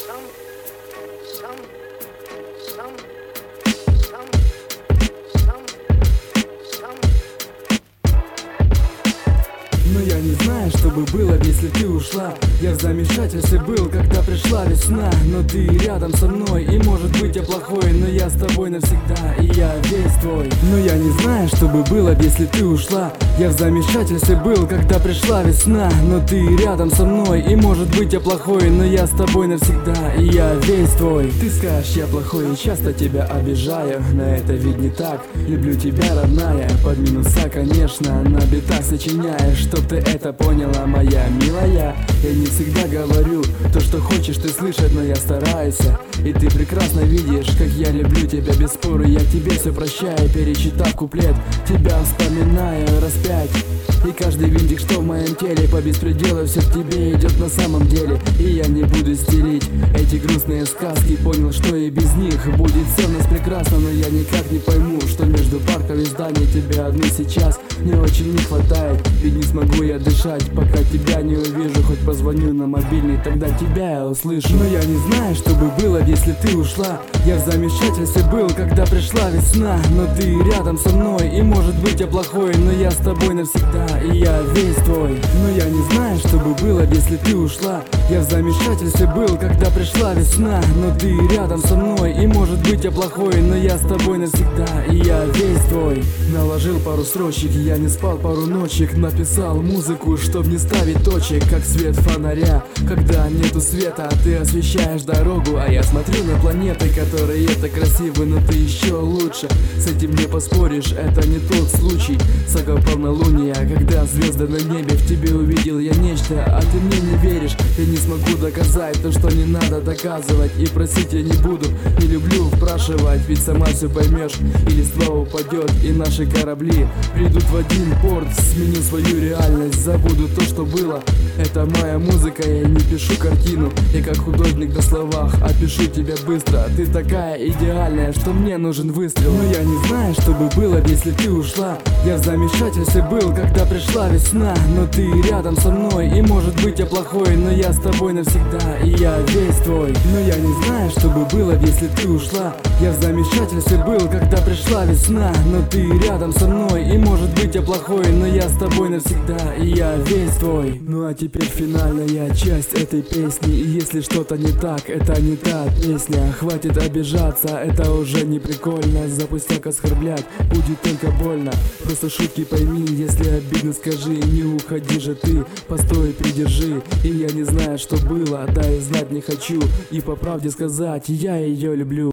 Но я не знаю, что бы было, если ты ушла. Я в замешательстве был, когда пришла весна. Но ты рядом со мной, и может быть я плохой, но я с тобой навсегда, и я весь твой. Но я не знаю, что бы было, если ты ушла. Я в замешательстве был, когда пришла весна. Но ты рядом со мной, и может быть я плохой, но я с тобой навсегда, и я весь твой. Ты скажешь, я плохой и часто тебя обижаю, но это ведь не так. Люблю тебя, родная, под минуса, конечно, на битах сочиняешь, чтоб ты это поняла, моя милая. Я не всегда говорю то, что хочешь ты слышать, но я стараюсь. И ты прекрасно видишь, как я люблю тебя без спора. Я тебе все прощаю, перечитав куплет, тебя вспоминаю раз 5. И каждый винтик, что в моем теле, по беспределу все к тебе идет на самом деле. И я не буду стелить эти грустные сказки, понял, что и без них будет все у нас прекрасно. Но я никак не пойму, что между парком и зданием тебя одну сейчас мне очень не хватает. Ведь не смогу я дышать, пока тебя не увижу. Хоть позвоню на мобильный, тогда тебя я услышу. Но я не знаю, что бы было, если ты ушла. Я в замешательстве был, когда пришла весна. Но ты рядом со мной, и может быть я плохой, но я с тобой навсегда, и я весь твой. Но я не знаю, что бы было, если ты ушла. Я в замешательстве был, когда пришла весна. Но ты рядом со мной, и может быть я плохой, но я с тобой навсегда, и я весь твой. Наложил пару строчек, я не спал пару ночек. Написал музыку, чтоб не ставить точек, как свет фонаря, когда нету света, ты освещаешь дорогу. А я смотрю на планеты, которые так красивы, но ты еще лучше. С этим не поспоришь, это не тот случай. Сага полнолуния, когда звезды на небе, в тебе увидел я нечто, а ты мне не веришь. Я не смогу доказать то, что не надо доказывать, и просить я не буду, не люблю впрашивать, ведь сама все поймешь, и листва упадет, и наши корабли придут в один порт. Сменю свою реальность, забуду то, что было. Это моя музыка, я не пишу картину, я как художник на словах опишу тебя быстро. Ты такая идеальная, что мне нужен выстрел. Но я не знаю, что бы было, если ты ушла. Я в замешательстве был, когда пришла весна. Но ты рядом со мной, и может быть я плохой, но я с тобой навсегда, и я весь твой. Но я не знаю, что бы было, если ты ушла. Я в замешательстве был, когда пришла весна. Но ты рядом со мной, и может быть я плохой, но я с тобой навсегда, и я весь твой. Ну а теперь финальная часть этой песни. И если что-то не так, это не та песня. Хватит обижаться, это уже не прикольно. За пустяк оскорблять будет только больно. Просто шутки пойми, если обидно скажи. Не уходи же ты, постой, придержи. И я не знаю, что было, да и знать не хочу. И по правде сказать, я ее люблю.